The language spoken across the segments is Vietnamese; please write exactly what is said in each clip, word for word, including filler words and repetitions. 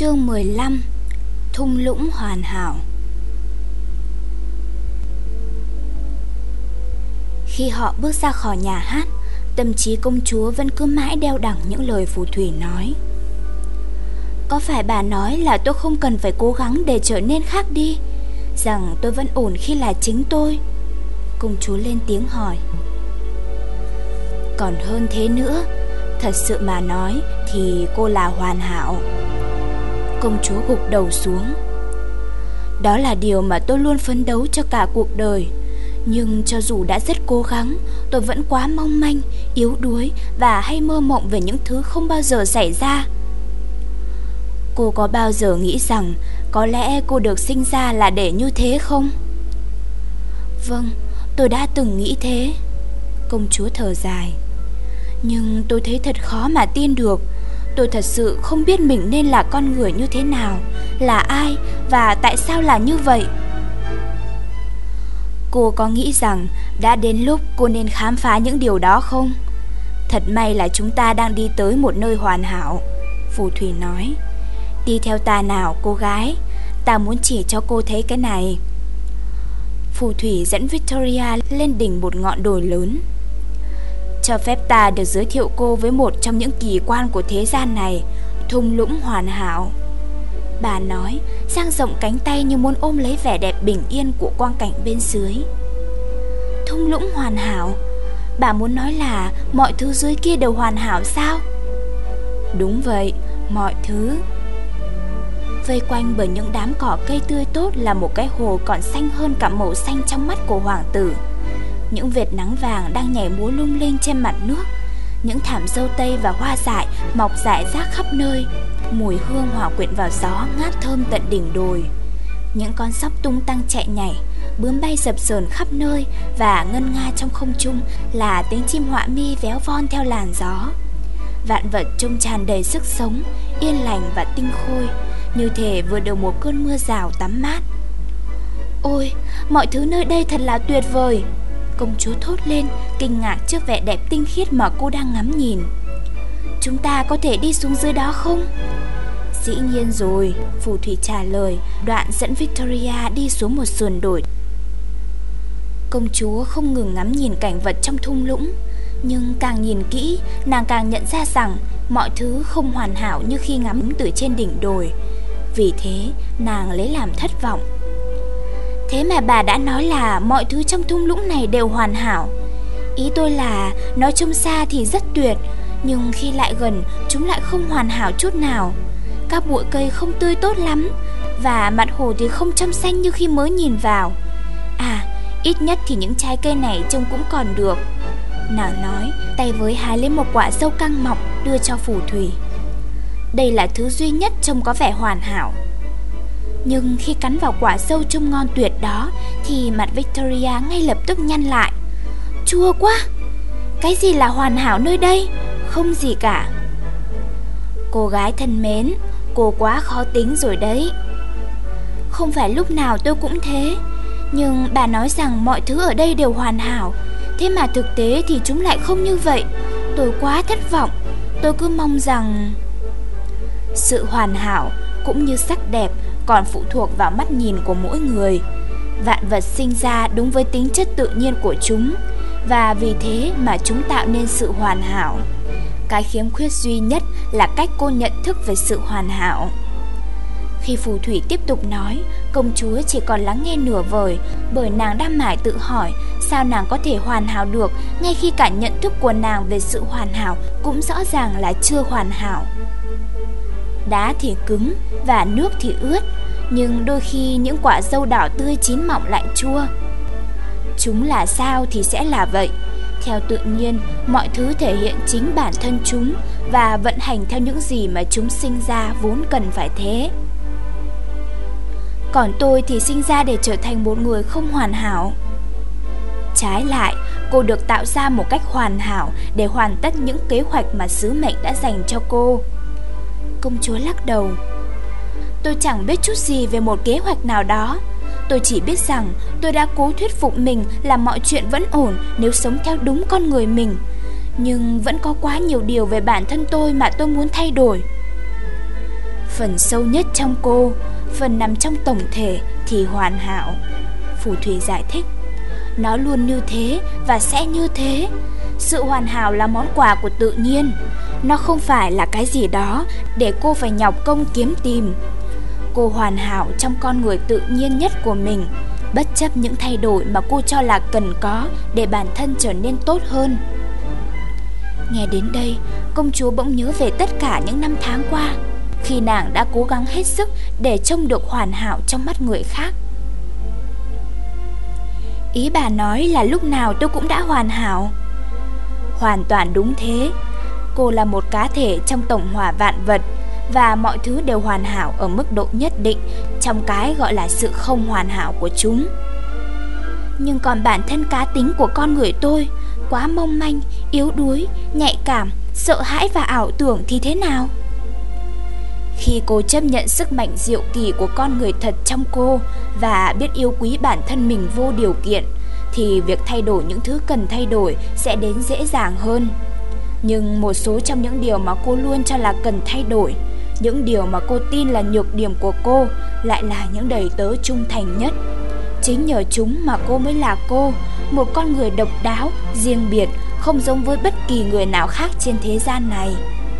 Chương mười lăm. Thung lũng hoàn hảo. Khi họ bước ra khỏi nhà hát, tâm trí công chúa vẫn cứ mãi đeo đẳng những lời phù thủy nói. Có phải bà nói là tôi không cần phải cố gắng để trở nên khác đi, rằng tôi vẫn ổn khi là chính tôi? Công chúa lên tiếng hỏi. Còn hơn thế nữa, thật sự mà nói thì cô là hoàn hảo. Công chúa gục đầu xuống. Đó là điều mà tôi luôn phấn đấu cho cả cuộc đời. Nhưng cho dù đã rất cố gắng, tôi vẫn quá mong manh, yếu đuối và hay mơ mộng về những thứ không bao giờ xảy ra. Cô có bao giờ nghĩ rằng có lẽ cô được sinh ra là để như thế không? Vâng, tôi đã từng nghĩ thế. Công chúa thở dài. Nhưng tôi thấy thật khó mà tin được. Tôi thật sự không biết mình nên là con người như thế nào, là ai và tại sao là như vậy. Cô có nghĩ rằng đã đến lúc cô nên khám phá những điều đó không? Thật may là chúng ta đang đi tới một nơi hoàn hảo, phù thủy nói. Đi theo ta nào cô gái, ta muốn chỉ cho cô thấy cái này. Phù thủy dẫn Victoria lên đỉnh một ngọn đồi lớn. Cho phép ta được giới thiệu cô với một trong những kỳ quan của thế gian này, thung lũng hoàn hảo. Bà nói, dang rộng cánh tay như muốn ôm lấy vẻ đẹp bình yên của quang cảnh bên dưới. Thung lũng hoàn hảo? Bà muốn nói là mọi thứ dưới kia đều hoàn hảo sao? Đúng vậy, mọi thứ. Vây quanh bởi những đám cỏ cây tươi tốt là một cái hồ còn xanh hơn cả màu xanh trong mắt của hoàng tử. Những vệt nắng vàng đang nhảy múa lung linh trên mặt nước. Những thảm dâu tây và hoa dại mọc rải rác khắp nơi. Mùi hương hòa quyện vào gió ngát thơm tận đỉnh đồi. Những con sóc tung tăng chạy nhảy, bướm bay dập dờn khắp nơi, và ngân nga trong không trung là tiếng chim họa mi véo von theo làn gió. Vạn vật trông tràn đầy sức sống, yên lành và tinh khôi, như thể vừa được một cơn mưa rào tắm mát. Ôi, mọi thứ nơi đây thật là tuyệt vời! Công chúa thốt lên, kinh ngạc trước vẻ đẹp tinh khiết mà cô đang ngắm nhìn. Chúng ta có thể đi xuống dưới đó không? Dĩ nhiên rồi, phù thủy trả lời, đoạn dẫn Victoria đi xuống một sườn đồi. Công chúa không ngừng ngắm nhìn cảnh vật trong thung lũng, nhưng càng nhìn kỹ, nàng càng nhận ra rằng mọi thứ không hoàn hảo như khi ngắm từ trên đỉnh đồi. Vì thế, nàng lấy làm thất vọng. Thế mà bà đã nói là mọi thứ trong thung lũng này đều hoàn hảo. Ý tôi là, nói trông xa thì rất tuyệt, nhưng khi lại gần, chúng lại không hoàn hảo chút nào. Các bụi cây không tươi tốt lắm, và mặt hồ thì không trong xanh như khi mới nhìn vào. À, ít nhất thì những trái cây này trông cũng còn được. Nàng nói, tay với hái lấy một quả dâu căng mọng đưa cho phù thủy. Đây là thứ duy nhất trông có vẻ hoàn hảo. Nhưng khi cắn vào quả dâu trông ngon tuyệt đó, thì mặt Victoria ngay lập tức nhăn lại. Chua quá! Cái gì là hoàn hảo nơi đây? Không gì cả. Cô gái thân mến, cô quá khó tính rồi đấy. Không phải lúc nào tôi cũng thế. Nhưng bà nói rằng mọi thứ ở đây đều hoàn hảo. Thế mà thực tế thì chúng lại không như vậy. Tôi quá thất vọng. Tôi cứ mong rằng... Sự hoàn hảo cũng như sắc đẹp còn phụ thuộc vào mắt nhìn của mỗi người. Vạn vật sinh ra đúng với tính chất tự nhiên của chúng, và vì thế mà chúng tạo nên sự hoàn hảo. Cái khiếm khuyết duy nhất là cách cô nhận thức về sự hoàn hảo. Khi phù thủy tiếp tục nói, công chúa chỉ còn lắng nghe nửa vời, bởi nàng đang mải tự hỏi sao nàng có thể hoàn hảo được, ngay khi cả nhận thức của nàng về sự hoàn hảo cũng rõ ràng là chưa hoàn hảo. Đá thì cứng và nước thì ướt, nhưng đôi khi những quả dâu đỏ tươi chín mọng lại chua. Chúng là sao thì sẽ là vậy. Theo tự nhiên, mọi thứ thể hiện chính bản thân chúng và vận hành theo những gì mà chúng sinh ra vốn cần phải thế. Còn tôi thì sinh ra để trở thành một người không hoàn hảo. Trái lại, cô được tạo ra một cách hoàn hảo để hoàn tất những kế hoạch mà sứ mệnh đã dành cho cô. Công chúa lắc đầu. Tôi chẳng biết chút gì về một kế hoạch nào đó. Tôi chỉ biết rằng tôi đã cố thuyết phục mình là mọi chuyện vẫn ổn nếu sống theo đúng con người mình. Nhưng vẫn có quá nhiều điều về bản thân tôi mà tôi muốn thay đổi. Phần sâu nhất trong cô, phần nằm trong tổng thể thì hoàn hảo. Phù thủy giải thích. Nó luôn như thế và sẽ như thế. Sự hoàn hảo là món quà của tự nhiên. Nó không phải là cái gì đó để cô phải nhọc công kiếm tìm. Cô hoàn hảo trong con người tự nhiên nhất của mình, bất chấp những thay đổi mà cô cho là cần có để bản thân trở nên tốt hơn. Nghe đến đây, công chúa bỗng nhớ về tất cả những năm tháng qua, khi nàng đã cố gắng hết sức để trông được hoàn hảo trong mắt người khác. Ý bà nói là lúc nào tôi cũng đã hoàn hảo? Hoàn toàn đúng thế. Cô là một cá thể trong tổng hòa vạn vật, và mọi thứ đều hoàn hảo ở mức độ nhất định trong cái gọi là sự không hoàn hảo của chúng. Nhưng còn bản thân cá tính của con người tôi, quá mong manh, yếu đuối, nhạy cảm, sợ hãi và ảo tưởng thì thế nào? Khi cô chấp nhận sức mạnh diệu kỳ của con người thật trong cô và biết yêu quý bản thân mình vô điều kiện, thì việc thay đổi những thứ cần thay đổi sẽ đến dễ dàng hơn. Nhưng một số trong những điều mà cô luôn cho là cần thay đổi, những điều mà cô tin là nhược điểm của cô, lại là những đầy tớ trung thành nhất. Chính nhờ chúng mà cô mới là cô, một con người độc đáo, riêng biệt, không giống với bất kỳ người nào khác trên thế gian này.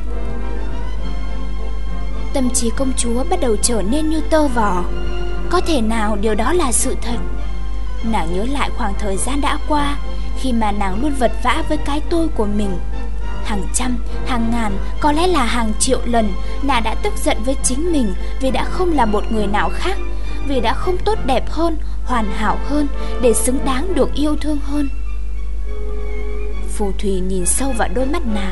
Tâm trí công chúa bắt đầu trở nên như tơ vò. Có thể nào điều đó là sự thật? Nàng nhớ lại khoảng thời gian đã qua, khi mà nàng luôn vật vã với cái tôi của mình. Hàng trăm, hàng ngàn, có lẽ là hàng triệu lần nàng đã tức giận với chính mình vì đã không là một người nào khác, vì đã không tốt đẹp hơn, hoàn hảo hơn để xứng đáng được yêu thương hơn. Phù thủy nhìn sâu vào đôi mắt nàng.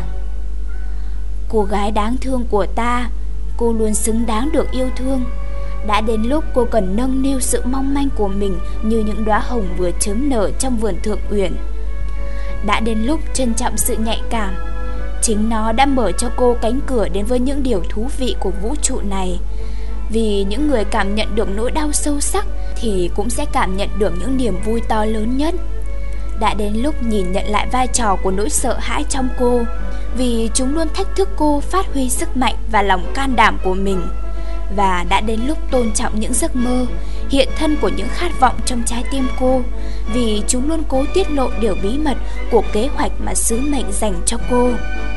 Cô gái đáng thương của ta, cô luôn xứng đáng được yêu thương. Đã đến lúc cô cần nâng niu sự mong manh của mình như những đóa hồng vừa chớm nở trong vườn thượng uyển. Đã đến lúc trân trọng sự nhạy cảm. Chính nó đã mở cho cô cánh cửa đến với những điều thú vị của vũ trụ này. Vì những người cảm nhận được nỗi đau sâu sắc thì cũng sẽ cảm nhận được những niềm vui to lớn nhất. Đã đến lúc nhìn nhận lại vai trò của nỗi sợ hãi trong cô, vì chúng luôn thách thức cô phát huy sức mạnh và lòng can đảm của mình. Và đã đến lúc tôn trọng những giấc mơ, hiện thân của những khát vọng trong trái tim cô, vì chúng luôn cố tiết lộ điều bí mật của kế hoạch mà sứ mệnh dành cho cô.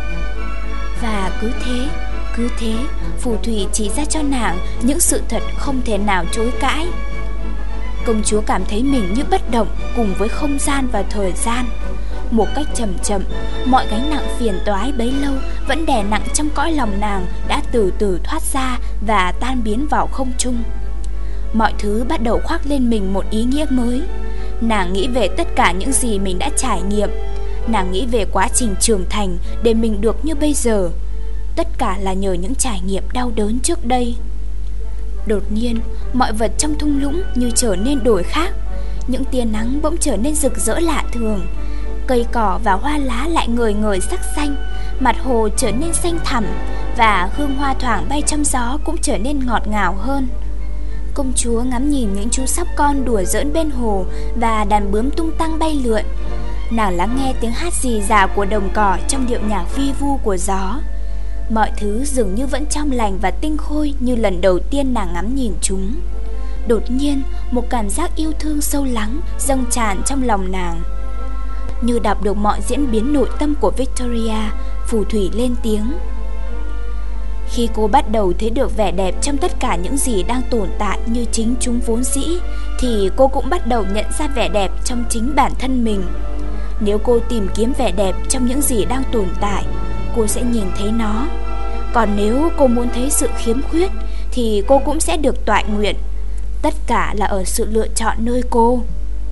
Và cứ thế, cứ thế, phù thủy chỉ ra cho nàng những sự thật không thể nào chối cãi. Công chúa cảm thấy mình như bất động cùng với không gian và thời gian. Một cách chậm chậm, mọi gánh nặng phiền toái bấy lâu vẫn đè nặng trong cõi lòng nàng đã từ từ thoát ra và tan biến vào không trung. Mọi thứ bắt đầu khoác lên mình một ý nghĩa mới. Nàng nghĩ về tất cả những gì mình đã trải nghiệm. Nàng nghĩ về quá trình trưởng thành để mình được như bây giờ. Tất cả là nhờ những trải nghiệm đau đớn trước đây. Đột nhiên, mọi vật trong thung lũng như trở nên đổi khác. Những tia nắng bỗng trở nên rực rỡ lạ thường. Cây cỏ và hoa lá lại ngời ngời sắc xanh. Mặt hồ trở nên xanh thẳm, và hương hoa thoảng bay trong gió cũng trở nên ngọt ngào hơn. Công chúa ngắm nhìn những chú sóc con đùa giỡn bên hồ và đàn bướm tung tăng bay lượn. Nàng lắng nghe tiếng hát rì rào của đồng cỏ trong điệu nhạc vi vu của gió. Mọi thứ dường như vẫn trong lành và tinh khôi như lần đầu tiên nàng ngắm nhìn chúng. Đột nhiên, một cảm giác yêu thương sâu lắng dâng tràn trong lòng nàng. Như đọc được mọi diễn biến nội tâm của Victoria, phù thủy lên tiếng. Khi cô bắt đầu thấy được vẻ đẹp trong tất cả những gì đang tồn tại như chính chúng vốn dĩ, thì cô cũng bắt đầu nhận ra vẻ đẹp trong chính bản thân mình. Nếu cô tìm kiếm vẻ đẹp trong những gì đang tồn tại, cô sẽ nhìn thấy nó. Còn nếu cô muốn thấy sự khiếm khuyết, thì cô cũng sẽ được toại nguyện. Tất cả là ở sự lựa chọn nơi cô.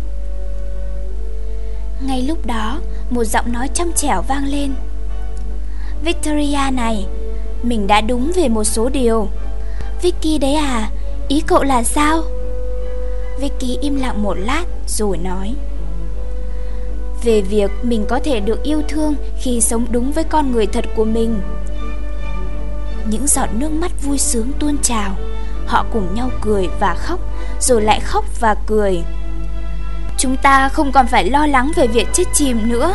Ngay lúc đó, một giọng nói trong trẻo vang lên. Victoria này, mình đã đúng về một số điều. Vicky đấy à, ý cậu là sao? Vicky im lặng một lát rồi nói. Về việc mình có thể được yêu thương khi sống đúng với con người thật của mình. Những giọt nước mắt vui sướng tuôn trào. Họ cùng nhau cười và khóc, rồi lại khóc và cười. Chúng ta không còn phải lo lắng về việc chết chìm nữa.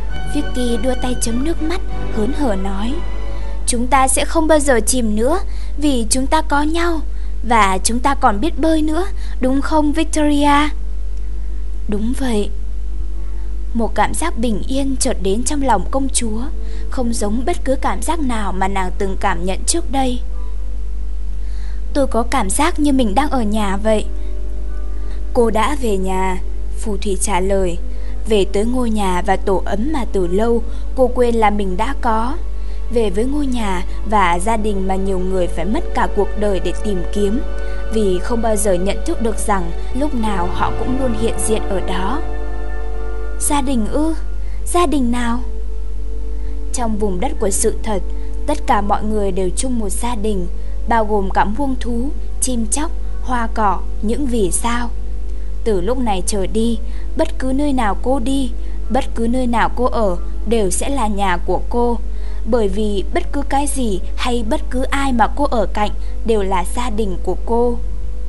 Vicky đưa tay chấm nước mắt, hớn hở nói. Chúng ta sẽ không bao giờ chìm nữa, Vì chúng ta có nhau, và chúng ta còn biết bơi nữa, đúng không Victoria? Đúng vậy. Một cảm giác bình yên chợt đến trong lòng công chúa, không giống bất cứ cảm giác nào mà nàng từng cảm nhận trước đây. Tôi có cảm giác như mình đang ở nhà vậy. Cô đã về nhà, phù thủy trả lời. Về tới ngôi nhà và tổ ấm mà từ lâu cô quên là mình đã có. Về với ngôi nhà và gia đình mà nhiều người phải mất cả cuộc đời để tìm kiếm, vì không bao giờ nhận thức được rằng lúc nào họ cũng luôn hiện diện ở đó. Gia đình ư? Gia đình nào? Trong vùng đất của sự thật, tất cả mọi người đều chung một gia đình, bao gồm cả muông thú, chim chóc, hoa cỏ, những vì sao. Từ lúc này trở đi, bất cứ nơi nào cô đi, bất cứ nơi nào cô ở đều sẽ là nhà của cô, bởi vì bất cứ cái gì hay bất cứ ai mà cô ở cạnh đều là gia đình của cô.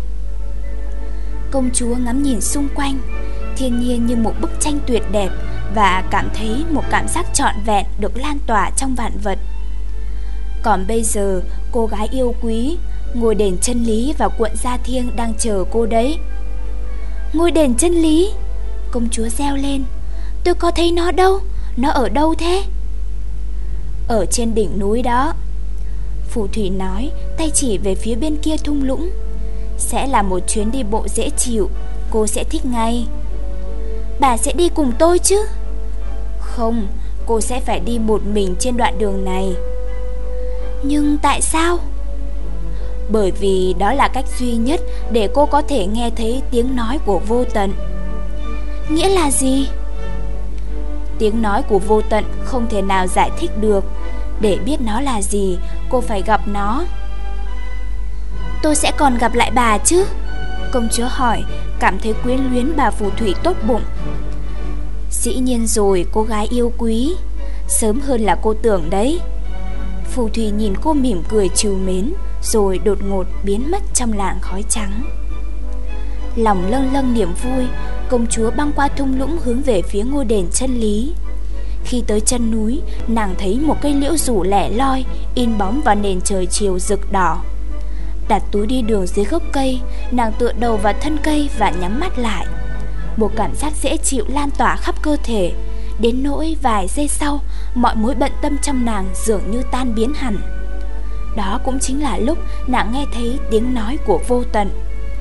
Công chúa ngắm nhìn xung quanh, thiên nhiên như một bức tranh tuyệt đẹp, và cảm thấy một cảm giác trọn vẹn được lan tỏa trong vạn vật. Còn bây giờ, cô gái yêu quý, ngôi đền chân lý và cuộn da thiêng đang chờ cô đấy. Ngôi đền chân lý? Công chúa reo lên. Tôi có thấy nó đâu? Nó ở đâu thế? Ở trên đỉnh núi đó, phù thủy nói, tay chỉ về phía bên kia thung lũng. Sẽ là một chuyến đi bộ dễ chịu, cô sẽ thích ngay. Bà sẽ đi cùng tôi chứ? Không, cô sẽ phải đi một mình trên đoạn đường này. Nhưng tại sao? Bởi vì đó là cách duy nhất để cô có thể nghe thấy tiếng nói của vô tận. Nghĩa là gì? Tiếng nói của vô tận không thể nào giải thích được. Để biết nó là gì, cô phải gặp nó. Tôi sẽ còn gặp lại bà chứ? Công chúa hỏi, cảm thấy quyến luyến bà phù thủy tốt bụng. Dĩ nhiên rồi, cô gái yêu quý. Sớm hơn là cô tưởng đấy. Phù thủy nhìn cô mỉm cười trìu mến, rồi đột ngột biến mất trong làn khói trắng. Lòng lâng lâng niềm vui, công chúa băng qua thung lũng hướng về phía ngôi đền chân lý. Khi tới chân núi, nàng thấy một cây liễu rủ lẻ loi in bóng vào nền trời chiều rực đỏ. Đặt túi đi đường dưới gốc cây, nàng tựa đầu vào thân cây và nhắm mắt lại. Một cảm giác dễ chịu lan tỏa khắp cơ thể, đến nỗi vài giây sau, mọi mối bận tâm trong nàng dường như tan biến hẳn. Đó cũng chính là lúc nàng nghe thấy tiếng nói của vô tận.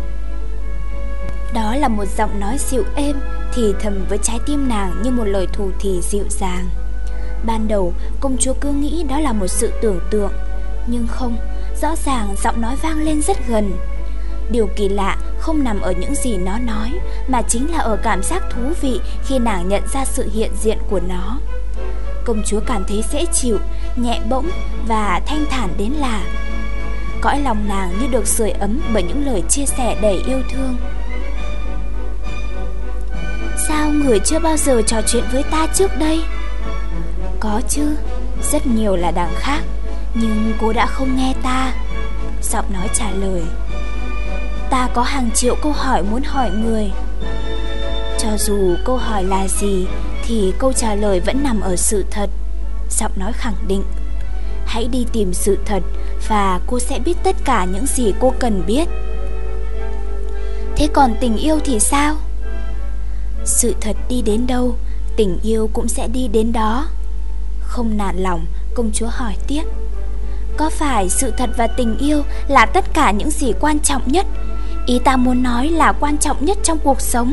Đó là một giọng nói dịu êm, thì thầm với trái tim nàng như một lời thủ thỉ dịu dàng. Ban đầu, công chúa cứ nghĩ đó là một sự tưởng tượng, nhưng không, rõ ràng giọng nói vang lên rất gần. Điều kỳ lạ không nằm ở những gì nó nói, mà chính là ở cảm giác thú vị khi nàng nhận ra sự hiện diện của nó. Công chúa cảm thấy dễ chịu, nhẹ bỗng và thanh thản đến lạ. Cõi lòng nàng như được sưởi ấm bởi những lời chia sẻ đầy yêu thương. Sao người chưa bao giờ trò chuyện với ta trước đây? Có chứ, rất nhiều là đằng khác, nhưng cô đã không nghe ta. Giọng nói trả lời. Ta có hàng triệu câu hỏi muốn hỏi người. Cho dù câu hỏi là gì thì câu trả lời vẫn nằm ở sự thật. Giọng nói khẳng định. Hãy đi tìm sự thật và cô sẽ biết tất cả những gì cô cần biết. Thế còn tình yêu thì sao? Sự thật đi đến đâu, tình yêu cũng sẽ đi đến đó. Không nản lòng, công chúa hỏi tiếp. Có phải sự thật và tình yêu là tất cả những gì quan trọng nhất? Ý ta muốn nói là quan trọng nhất trong cuộc sống.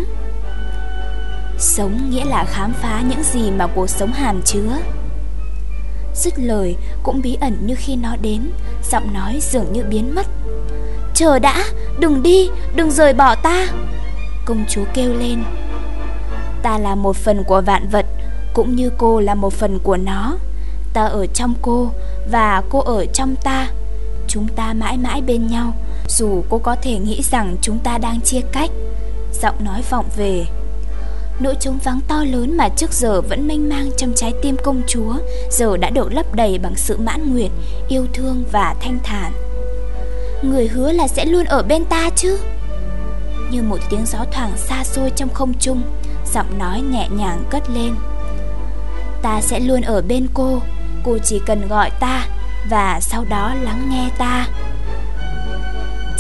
Sống nghĩa là khám phá những gì mà cuộc sống hàm chứa. Dứt lời cũng bí ẩn như khi nó đến, giọng nói dường như biến mất. Chờ đã, đừng đi, đừng rời bỏ ta. Công chúa kêu lên. Ta là một phần của vạn vật, cũng như cô là một phần của nó. Ta ở trong cô và cô ở trong ta. Chúng ta mãi mãi bên nhau, dù cô có thể nghĩ rằng chúng ta đang chia cách. Giọng nói vọng về. Nỗi trống vắng to lớn mà trước giờ vẫn mênh mang trong trái tim công chúa giờ đã được lấp đầy bằng sự mãn nguyện, yêu thương và thanh thản. Người hứa là sẽ luôn ở bên ta chứ? Như một tiếng gió thoảng xa xôi trong không trung, giọng nói nhẹ nhàng cất lên. Ta sẽ luôn ở bên cô, cô chỉ cần gọi ta và sau đó lắng nghe ta.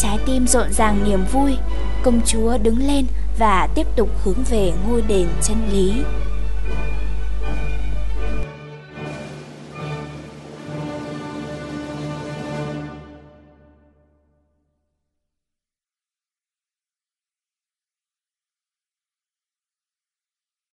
trái tim rộn ràng niềm vui, công chúa đứng lên và tiếp tục hướng về ngôi đền chân lý.